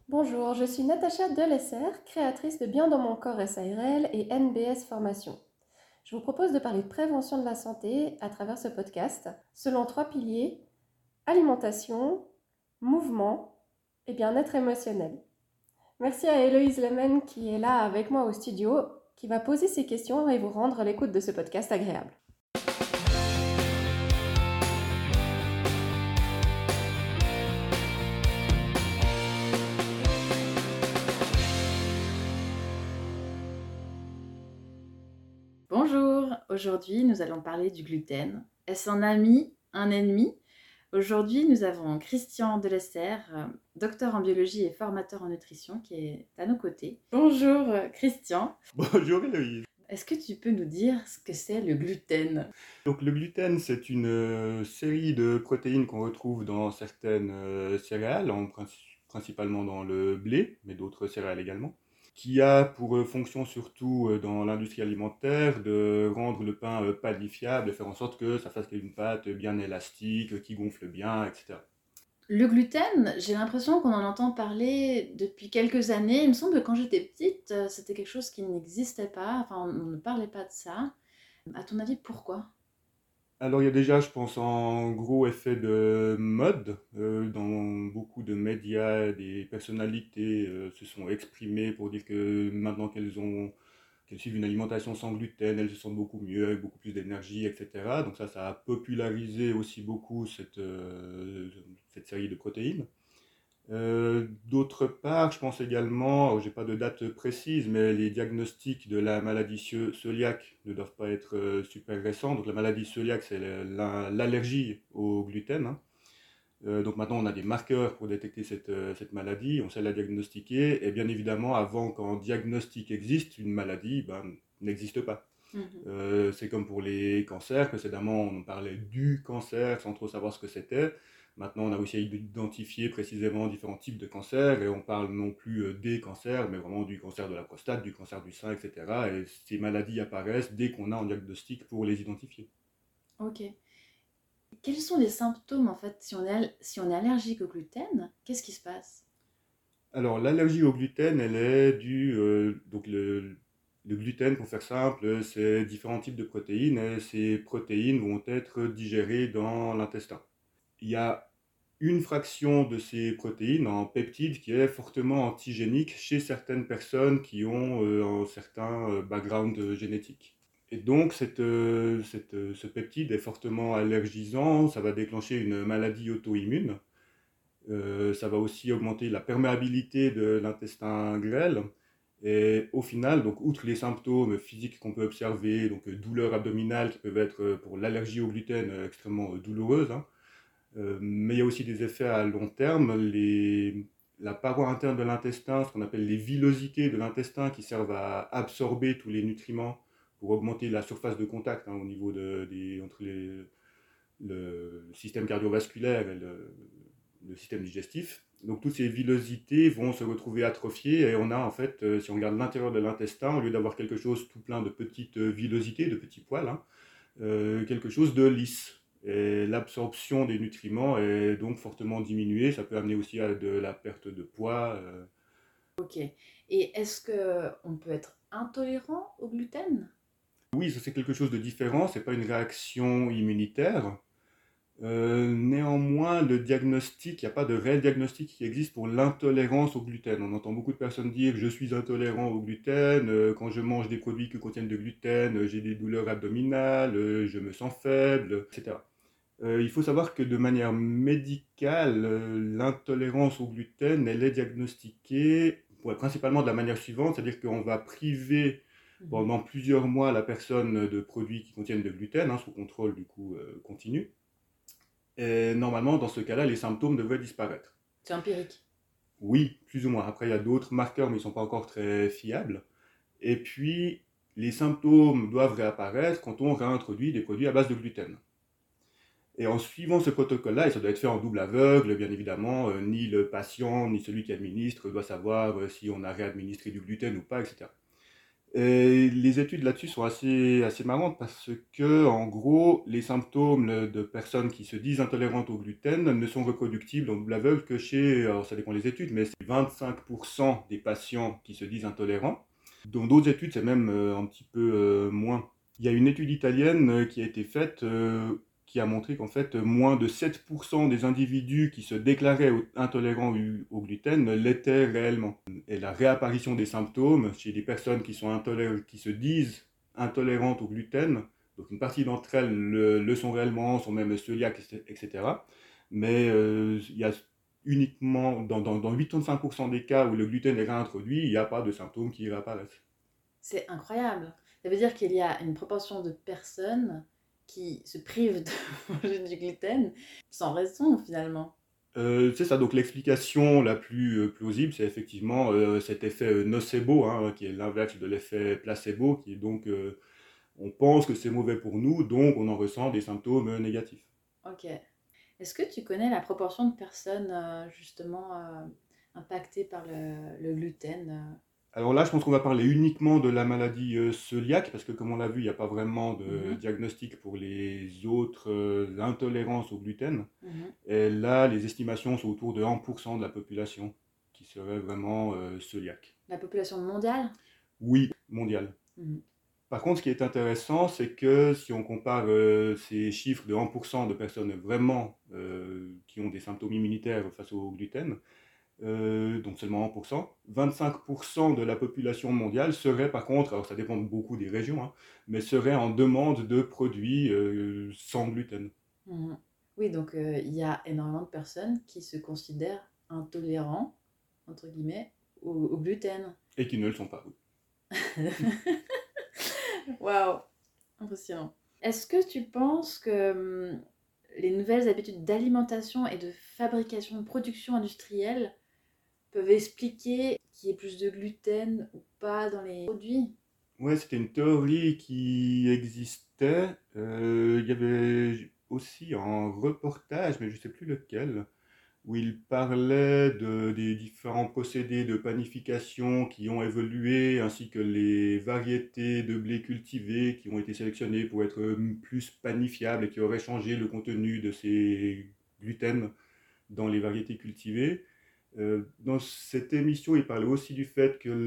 Bonjour, je suis Natacha Delesser, créatrice de Bien dans mon corps SARL et NBS Formation. Je vous propose de parler de prévention de la santé à travers ce podcast, selon 3 piliers: alimentation, mouvement et bien-être émotionnel. Merci à Héloïse Lemen qui est là avec moi au studio, qui va poser ses questions et vous rendre l'écoute de ce podcast agréable. Bonjour, aujourd'hui nous allons parler du gluten. Est-ce un ami, un ennemi? Aujourd'hui nous avons Christian Delesser, docteur en biologie et formateur en nutrition qui est à nos côtés. Bonjour Christian, Bonjour Héloïse. est-ce que tu peux nous dire ce que c'est le gluten? Donc le gluten, c'est une série de protéines qu'on retrouve dans certaines céréales, principalement dans le blé, mais d'autres céréales également, qui a pour fonction surtout dans l'industrie alimentaire de rendre le pain pâtifiable, de faire en sorte que ça fasse une pâte bien élastique, qui gonfle bien, etc. Le gluten, j'ai l'impression qu'on en entend parler depuis quelques années. Il me semble que quand j'étais petite, c'était quelque chose qui n'existait pas, enfin on ne parlait pas de ça. À ton avis, pourquoi? Alors il y a déjà, je pense, un gros effet de mode. Dans beaucoup de médias, des personnalités se sont exprimées pour dire que maintenant qu'elles suivent une alimentation sans gluten, elles se sentent beaucoup mieux, avec beaucoup plus d'énergie, etc. Donc ça a popularisé aussi beaucoup cette série de protéines. D'autre part, je pense également, j'ai pas de date précise, mais les diagnostics de la maladie cœliaque ne doivent pas être super récents. Donc la maladie cœliaque, c'est l'allergie au gluten, hein. Donc maintenant, on a des marqueurs pour détecter cette maladie, on sait la diagnostiquer, et bien évidemment, avant qu'un diagnostic existe, une maladie n'existe pas. Mhm. C'est comme pour les cancers, précédemment on parlait du cancer sans trop savoir ce que c'était. Maintenant on a aussi identifié précisément différents types de cancers et on parle non plus des cancers, mais vraiment du cancer de la prostate, du cancer du sein, etc. Et ces maladies apparaissent dès qu'on a un diagnostic pour les identifier. Ok. Quels sont les symptômes en fait si on est allergique au gluten? Qu'est-ce qui se passe? Alors l'allergie au gluten, elle est due, donc le gluten, pour faire simple, c'est différents types de protéines et ces protéines vont être digérées dans l'intestin. Il y a une fraction de ces protéines en peptides qui est fortement antigénique chez certaines personnes qui ont un certain background génétique. Et donc ce peptide est fortement allergisant, ça va déclencher une maladie auto-immune. Ça va aussi augmenter la perméabilité de l'intestin grêle. Et au final, donc, outre les symptômes physiques qu'on peut observer, donc douleurs abdominales qui peuvent être pour l'allergie au gluten extrêmement douloureuses, hein, mais il y a aussi des effets à long terme. La paroi interne de l'intestin, ce qu'on appelle les villosités de l'intestin qui servent à absorber tous les nutriments pour augmenter la surface de contact, hein, au niveau entre le système cardiovasculaire et le système digestif. Donc toutes ces villosités vont se retrouver atrophiées et on a en fait, si on regarde l'intérieur de l'intestin, au lieu d'avoir quelque chose tout plein de petites villosités, de petits poils, hein, quelque chose de lisse. Et l'absorption des nutriments est donc fortement diminuée. Ça peut amener aussi à de la perte de poids. Ok. Et est-ce que on peut être intolérant au gluten? Oui, ça c'est quelque chose de différent. C'est pas une réaction immunitaire. Néanmoins, le diagnostic, il n'y a pas de réel diagnostic qui existe pour l'intolérance au gluten. On entend beaucoup de personnes dire je suis intolérant au gluten, quand je mange des produits qui contiennent de gluten, j'ai des douleurs abdominales, je me sens faible, etc. Il faut savoir que de manière médicale, l'intolérance au gluten, elle est diagnostiquée principalement de la manière suivante, c'est-à-dire qu'on va priver Mhm. pendant plusieurs mois la personne de produits qui contiennent de gluten, hein, sous contrôle du coup continu. Et normalement, dans ce cas-là, les symptômes devraient disparaître. C'est empirique. Oui, plus ou moins. Après, il y a d'autres marqueurs, mais ils ne sont pas encore très fiables. Et puis, les symptômes doivent réapparaître quand on réintroduit des produits à base de gluten. Et en suivant ce protocole-là, et ça doit être fait en double aveugle, bien évidemment, ni le patient, ni celui qui administre doit savoir si on a réadministré du gluten ou pas, etc. Et les études là-dessus sont assez marrantes parce que, en gros, les symptômes de personnes qui se disent intolérantes au gluten ne sont reproductibles dans l'aveugle que chez, alors ça dépend des études, mais c'est 25% des patients qui se disent intolérants. Dans d'autres études, c'est même un petit peu moins. Il y a une étude italienne qui a été faite qui a montré qu'en fait, moins de 7% des individus qui se déclaraient intolérants au gluten l'étaient réellement. Et la réapparition des symptômes chez des personnes qui se disent intolérantes au gluten, donc une partie d'entre elles le sont réellement, sont même cœliaques, etc. Mais il y a uniquement dans 85% des cas où le gluten est réintroduit, il n'y a pas de symptômes qui réapparaissent. C'est incroyable. Ça veut dire qu'il y a une proportion de personnes qui se privent de manger du gluten sans raison finalement. C'est ça, donc l'explication la plus plausible, c'est effectivement cet effet nocebo, hein, qui est l'inverse de l'effet placebo, qui est donc, on pense que c'est mauvais pour nous, donc on en ressent des symptômes négatifs. Ok. Est-ce que tu connais la proportion de personnes justement impactées par le gluten Alors là, je pense qu'on va parler uniquement de la maladie cœliaque, parce que comme on l'a vu, il n'y a pas vraiment de Mhm, diagnostic pour les autres intolérances au gluten. mhm. Et là, les estimations sont autour de 1% de la population qui serait vraiment cœliaque. La population mondiale? Oui, mondiale. Mhm. Par contre, ce qui est intéressant, c'est que si on compare ces chiffres de 1% de personnes vraiment qui ont des symptômes immunitaires face au gluten, donc seulement 1%, 25% de la population mondiale serait par contre, alors ça dépend beaucoup des régions, hein, mais serait en demande de produits sans gluten Mhm. Oui, donc il y a énormément de personnes qui se considèrent intolérants, entre guillemets, au gluten. et qui ne le sont pas. Oui. Waouh, impressionnant. Est-ce que tu penses que les nouvelles habitudes d'alimentation et de fabrication, de production industrielle peuvent expliquer qu'il y ait plus de gluten ou pas dans les produits? Ouais, c'était une théorie qui existait. Il y avait aussi un reportage, mais je ne sais plus lequel, où il parlait des différents procédés de panification qui ont évolué, ainsi que les variétés de blé cultivés qui ont été sélectionnées pour être plus panifiables et qui auraient changé le contenu de ces gluten dans les variétés cultivées. Dans cette émission, il parlait aussi du fait que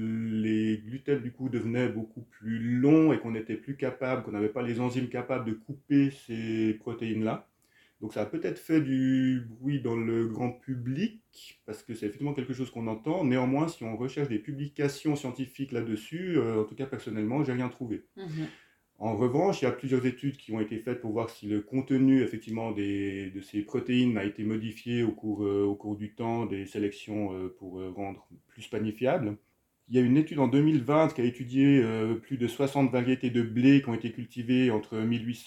les gluten du coup devenaient beaucoup plus longs et qu'on n'était plus capable, qu'on n'avait pas les enzymes capables de couper ces protéines-là. Donc ça a peut-être fait du bruit dans le grand public, parce que c'est effectivement quelque chose qu'on entend. Néanmoins, si on recherche des publications scientifiques là-dessus, en tout cas personnellement, j'ai rien trouvé. Mhm. En revanche, il y a plusieurs études qui ont été faites pour voir si le contenu effectivement de ces protéines a été modifié au cours du temps des sélections pour rendre plus panifiable. Il y a une étude en 2020 qui a étudié plus de 60 variétés de blé qui ont été cultivées entre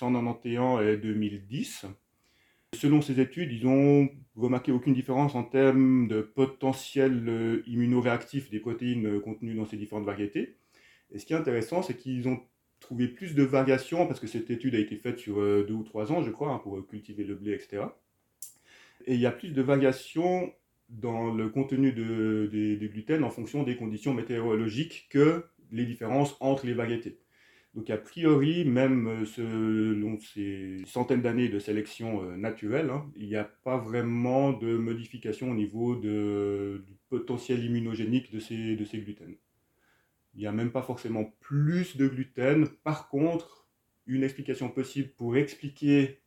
1891 et 2010. Selon ces études, ils ont remarqué aucune différence en termes de potentiel immunoréactif des protéines contenues dans ces différentes variétés. Et ce qui est intéressant, c'est qu'ils ont trouvé plus de variations, parce que cette étude a été faite sur 2 ou 3 ans, je crois, hein, pour cultiver le blé, etc. Et il y a plus de variations dans le contenu des gluten en fonction des conditions météorologiques que les différences entre les variétés. Donc a priori, même selon ces centaines d'années de sélection naturelle, hein, il n'y a pas vraiment de modification au niveau du potentiel immunogénique de ces gluten. Il n'y a même pas forcément plus de gluten. Par contre, une explication possible pour expliquer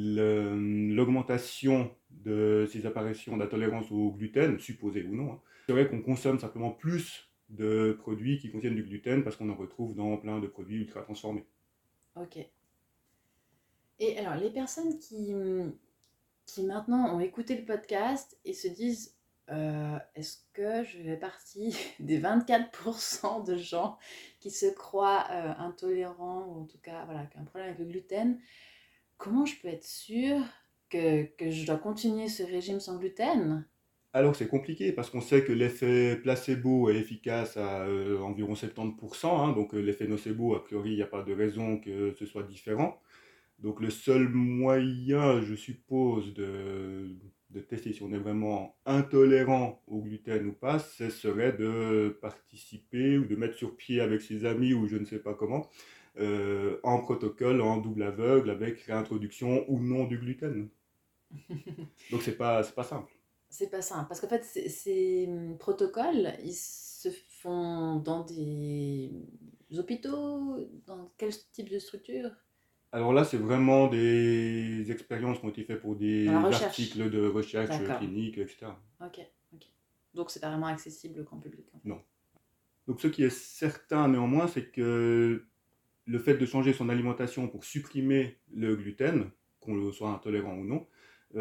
l'augmentation de ces apparitions d'intolérance au gluten, supposée ou non, hein, serait qu'on consomme simplement plus de produits qui contiennent du gluten parce qu'on en retrouve dans plein de produits ultra transformés. Ok. Et alors, les personnes qui maintenant ont écouté le podcast et se disent est-ce que je fais partie des 24% de gens qui se croient intolérants ou en tout cas voilà, qui ont un problème avec le gluten, comment je peux être sûre que je dois continuer ce régime sans gluten? Alors c'est compliqué parce qu'on sait que l'effet placebo est efficace à environ 70%, hein, donc l'effet nocebo, a priori, il n'y a pas de raison que ce soit différent. Donc le seul moyen, je suppose, de tester si on est vraiment intolérant au gluten ou pas, ce serait de participer ou de mettre sur pied avec ses amis ou je ne sais pas comment, en protocole, en double aveugle, avec réintroduction ou non du gluten. Donc c'est pas simple. C'est pas simple, parce qu'en fait, ces protocoles, ils se font dans des hôpitaux, dans quel type de structure? Alors là, c'est vraiment des expériences qui ont été faites pour Dans la des recherche. articles de recherche D'accord. clinique, etc. Ok, ok. Donc c'est pas vraiment accessible au grand public, en fait. Non. Donc ce qui est certain néanmoins, c'est que le fait de changer son alimentation pour supprimer le gluten, qu'on le soit intolérant ou non,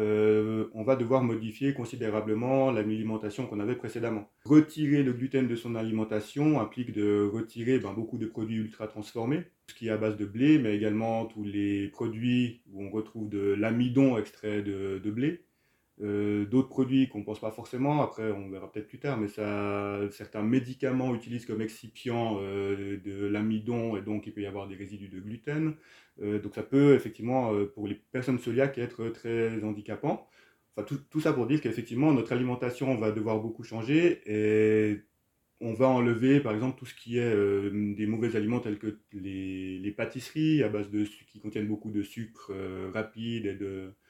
on va devoir modifier considérablement l'alimentation qu'on avait précédemment. Retirer le gluten de son alimentation implique de retirer beaucoup de produits ultra transformés, ce qui est à base de blé, mais également tous les produits où on retrouve de l'amidon extrait de blé. D'autres produits qu'on ne pense pas forcément, après on verra peut-être plus tard, mais ça, certains médicaments utilisent comme excipient de l'amidon et donc il peut y avoir des résidus de gluten. Donc ça peut effectivement, pour les personnes cœliaques, être très handicapant. Enfin, tout ça pour dire qu'effectivement notre alimentation va devoir beaucoup changer et on va enlever par exemple tout ce qui est des mauvais aliments tels que les pâtisseries à base qui contiennent beaucoup de sucre rapide et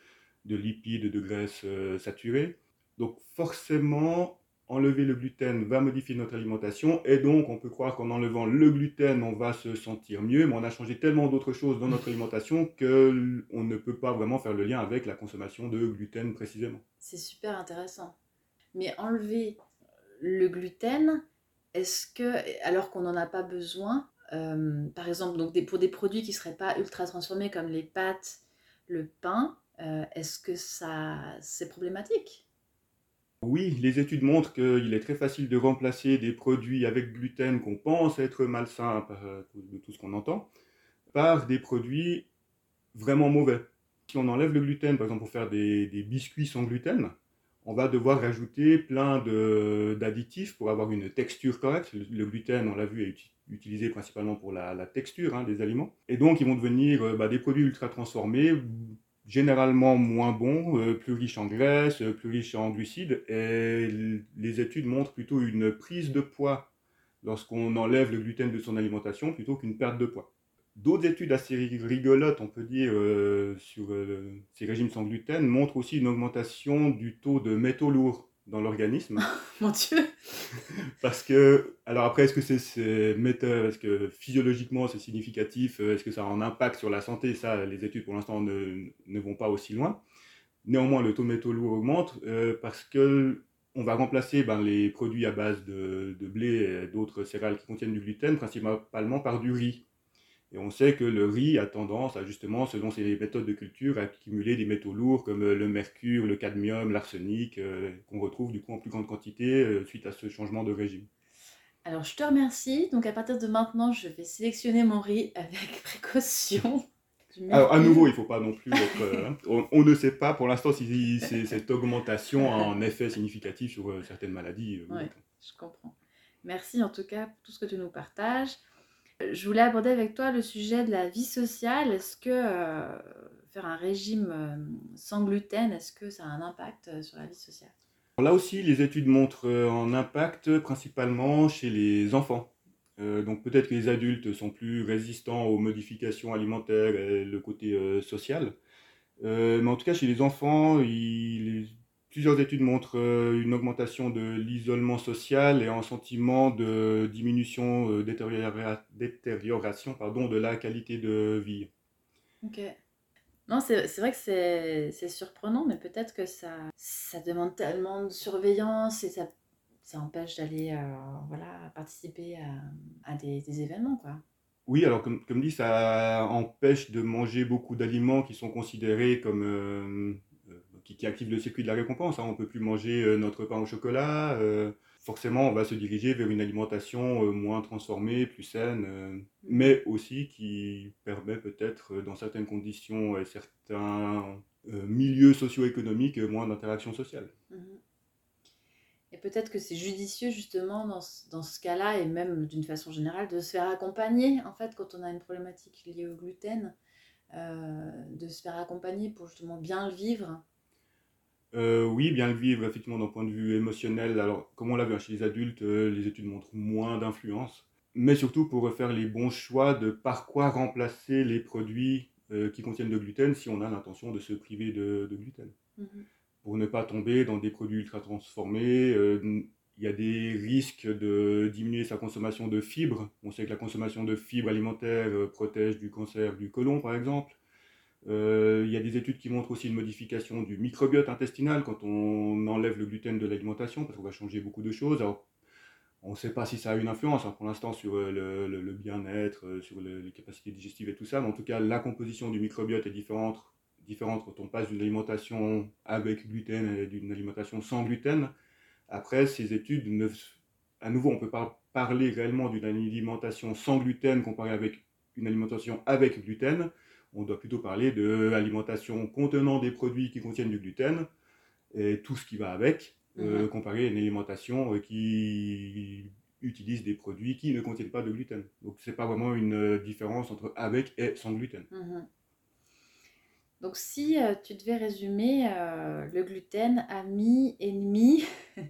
de lipides, de graisses saturées. Donc forcément, enlever le gluten va modifier notre alimentation et donc on peut croire qu'en enlevant le gluten, on va se sentir mieux, mais on a changé tellement d'autres choses dans notre alimentation qu'on ne peut pas vraiment faire le lien avec la consommation de gluten précisément. C'est super intéressant. Mais enlever le gluten, est-ce que, alors qu'on n'en a pas besoin, par exemple, donc pour des produits qui ne seraient pas ultra transformés comme les pâtes, le pain, est-ce que c'est problématique? Oui, les études montrent qu'il est très facile de remplacer des produits avec gluten qu'on pense être malsains de tout ce qu'on entend par des produits vraiment mauvais. Si on enlève le gluten, par exemple pour faire des biscuits sans gluten, on va devoir rajouter plein d'additifs pour avoir une texture correcte. Le gluten, on l'a vu, est utilisé principalement pour la texture des aliments. Et donc, ils vont devenir des produits ultra transformés, généralement moins bons, plus riches en graisse, plus riches en glucides. Et les études montrent plutôt une prise de poids lorsqu'on enlève le gluten de son alimentation plutôt qu'une perte de poids. D'autres études assez rigolotes, on peut dire, sur ces régimes sans gluten, montrent aussi une augmentation du taux de métaux lourds dans l'organisme. Mon Dieu! Parce que, alors après, est-ce que physiologiquement c'est significatif, est-ce que ça a un impact sur la santé? Ça, les études pour l'instant ne vont pas aussi loin. Néanmoins, le taux de métaux lourds augmente parce que on va remplacer les produits à base de blé et d'autres céréales qui contiennent du gluten, principalement par du riz. Et on sait que le riz a tendance à justement, selon ses méthodes de culture, à accumuler des métaux lourds comme le mercure, le cadmium, l'arsenic, qu'on retrouve du coup en plus grande quantité suite à ce changement de régime. Alors, je te remercie. Donc, à partir de maintenant, je vais sélectionner mon riz avec précaution. Alors, à nouveau, il ne faut pas non plus être... on ne sait pas pour l'instant si cette augmentation a un effet significatif sur certaines maladies. Oui, je comprends. Merci en tout cas pour tout ce que tu nous partages. Je voulais aborder avec toi le sujet de la vie sociale. Est-ce que faire un régime sans gluten, est-ce que ça a un impact sur la vie sociale? Là aussi, les études montrent un impact principalement chez les enfants. Donc peut-être que les adultes sont plus résistants aux modifications alimentaires et le côté social. Mais en tout cas, chez les enfants, plusieurs études montrent une augmentation de l'isolement social et un sentiment de diminution, détérioration de la qualité de vie. Ok. Non, c'est vrai que c'est surprenant, mais peut-être que ça demande tellement de surveillance et ça empêche d'aller voilà, participer à des événements, quoi. Oui, alors comme dit, ça empêche de manger beaucoup d'aliments qui sont considérés comme qui activent le circuit de la récompense. On ne peut plus manger notre pain au chocolat. Forcément, on va se diriger vers une alimentation moins transformée, plus saine, mais aussi qui permet peut-être, dans certaines conditions et certains milieux socio-économiques, moins d'interaction sociale. Mhm. Et peut-être que c'est judicieux justement dans ce cas-là, et même d'une façon générale, de se faire accompagner, en fait, quand on a une problématique liée au gluten, de se faire accompagner pour justement bien le vivre. Oui, bien le vivre effectivement d'un point de vue émotionnel. Alors, comme on l'a vu chez les adultes, les études montrent moins d'influence. Mais surtout pour faire les bons choix de par quoi remplacer les produits qui contiennent de gluten si on a l'intention de se priver de gluten. Mhm. Pour ne pas tomber dans des produits ultra transformés, il y a des risques de diminuer sa consommation de fibres. On sait que la consommation de fibres alimentaires protège du cancer du côlon, par exemple. Il y a des études qui montrent aussi une modification du microbiote intestinal quand on enlève le gluten de l'alimentation, parce qu'on va changer beaucoup de choses. Alors, on ne sait pas si ça a une influence pour l'instant sur le bien-être, sur les capacités digestives et tout ça, mais en tout cas, la composition du microbiote est différente quand on passe d'une alimentation avec gluten et d'une alimentation sans gluten. Après, ces études, à nouveau, on ne peut pas parler réellement d'une alimentation sans gluten comparée avec une alimentation avec gluten. On doit plutôt parler de l'alimentation contenant des produits qui contiennent du gluten et tout ce qui va avec, comparé à une alimentation qui utilise des produits qui ne contiennent pas de gluten. Donc c'est pas vraiment une différence entre avec et sans gluten. Mhm. Donc si tu devais résumer le gluten, ami, ennemi,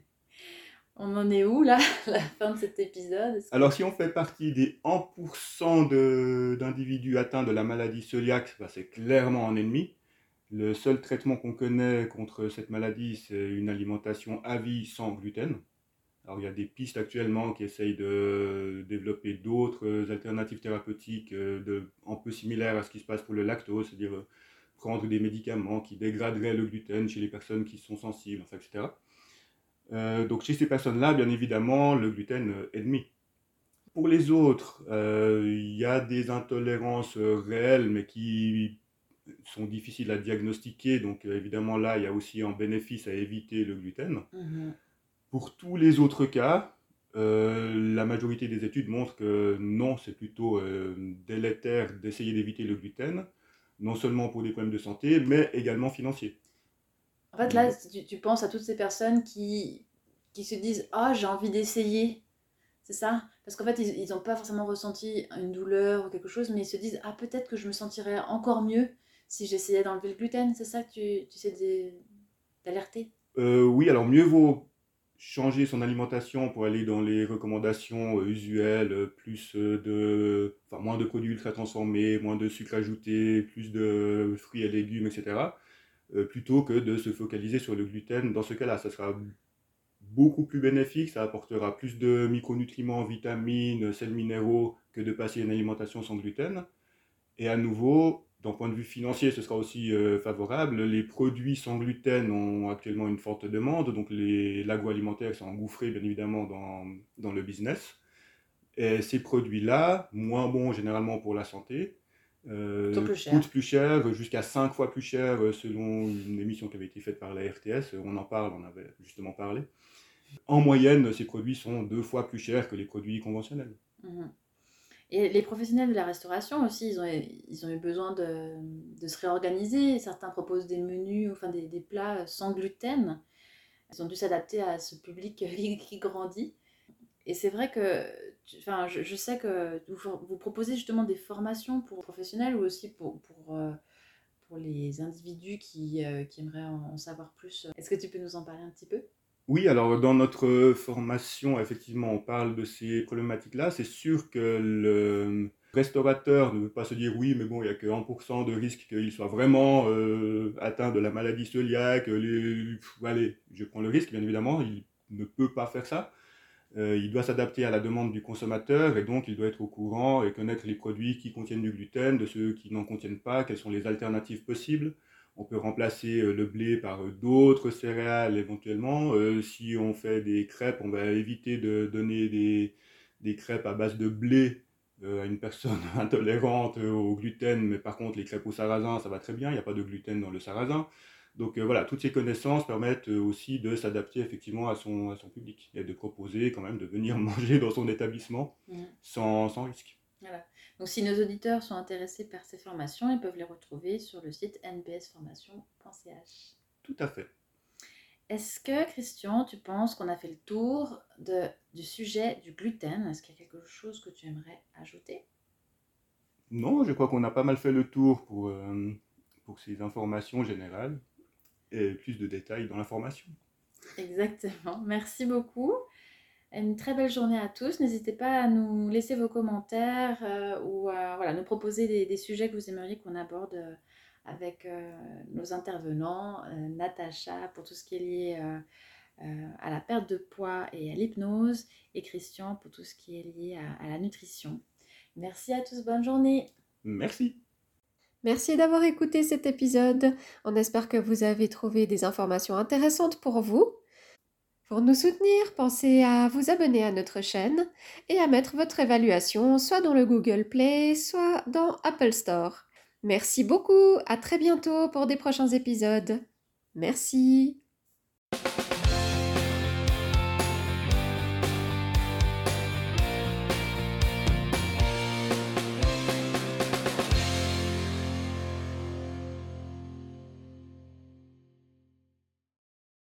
on en est où là, à la fin de cet épisode? Alors si on fait partie des 1% d'individus atteints de la maladie cœliaque, bah, c'est clairement un ennemi. Le seul traitement qu'on connaît contre cette maladie, c'est une alimentation à vie sans gluten. Alors il y a des pistes actuellement qui essayent de développer d'autres alternatives thérapeutiques un peu similaires à ce qui se passe pour le lactose, c'est-à-dire prendre des médicaments qui dégraderaient le gluten chez les personnes qui sont sensibles, enfin, etc. Donc chez ces personnes-là, bien évidemment, le gluten est ennemi. Pour les autres, il y a des intolérances réelles, mais qui sont difficiles à diagnostiquer. Donc évidemment, là, il y a aussi un bénéfice à éviter le gluten. Mhm. Pour tous les autres cas, la majorité des études montrent que non, c'est plutôt délétère d'essayer d'éviter le gluten, non seulement pour des problèmes de santé, mais également financiers. En fait, là, tu penses à toutes ces personnes qui se disent « Ah, j'ai envie d'essayer ». C'est ça? Parce qu'en fait, ils n'ont pas forcément ressenti une douleur ou quelque chose, mais ils se disent « Ah, peut-être que je me sentirais encore mieux si j'essayais d'enlever le gluten ». C'est ça que tu sais d'alerter? Oui, alors mieux vaut changer son alimentation pour aller dans les recommandations usuelles, enfin, moins de produits ultra transformés, moins de sucre ajouté, plus de fruits et légumes, etc. Plutôt que de se focaliser sur le gluten. Dans ce cas-là, ça sera beaucoup plus bénéfique, ça apportera plus de micronutriments, vitamines, sels minéraux que de passer une alimentation sans gluten. Et à nouveau, d'un point de vue financier, ce sera aussi favorable. Les produits sans gluten ont actuellement une forte demande, donc l'agroalimentaire s'est engouffré bien évidemment dans le business. Et ces produits-là, moins bons généralement pour la santé, Plutôt plus cher. coûtent plus cher, jusqu'à 5 fois plus cher selon une émission qui avait été faite par la RTS. On en parle, on avait justement parlé. En moyenne, ces produits sont 2 fois plus chers que les produits conventionnels. Mhm. Et les professionnels de la restauration aussi, ils ont eu besoin de se réorganiser. Certains proposent des menus, enfin des plats sans gluten. Ils ont dû s'adapter à ce public qui grandit. Et c'est vrai que, enfin, je sais que vous proposez justement des formations pour professionnels ou aussi pour les individus qui aimeraient en savoir plus. Est-ce que tu peux nous en parler un petit peu? Oui, alors dans notre formation, effectivement, on parle de ces problématiques-là. C'est sûr que le restaurateur ne veut pas se dire oui, mais bon, il n'y a que 1% de risque qu'il soit vraiment atteint de la maladie cœliaque. Allez, je prends le risque, bien évidemment, il ne peut pas faire ça. Il doit s'adapter à la demande du consommateur et donc il doit être au courant et connaître les produits qui contiennent du gluten, de ceux qui n'en contiennent pas, quelles sont les alternatives possibles. On peut remplacer le blé par d'autres céréales éventuellement. Si on fait des crêpes, on va éviter de donner des crêpes à base de blé à une personne intolérante au gluten, mais par contre les crêpes au sarrasin, ça va très bien, il n'y a pas de gluten dans le sarrasin. Donc voilà, toutes ces connaissances permettent aussi de s'adapter effectivement à son public et de proposer quand même de venir manger dans son établissement sans risque. Voilà. Donc si nos auditeurs sont intéressés par ces formations, ils peuvent les retrouver sur le site nbsformation.ch. Tout à fait. Est-ce que, Christian, tu penses qu'on a fait le tour du sujet du gluten? Est-ce qu'il y a quelque chose que tu aimerais ajouter? Non, je crois qu'on a pas mal fait le tour pour ces informations générales. et plus de détails dans l'information. Exactement. Merci beaucoup. Une très belle journée à tous. N'hésitez pas à nous laisser vos commentaires ou voilà, nous proposer des sujets que vous aimeriez qu'on aborde avec nos intervenants. Natacha pour tout ce qui est lié à la perte de poids et à l'hypnose, et Christian pour tout ce qui est lié à la nutrition. Merci à tous, bonne journée. Merci. Merci d'avoir écouté cet épisode. On espère que vous avez trouvé des informations intéressantes pour vous. Pour nous soutenir, pensez à vous abonner à notre chaîne et à mettre votre évaluation soit dans le Google Play, soit dans Apple Store. Merci beaucoup, à très bientôt pour des prochains épisodes. Merci.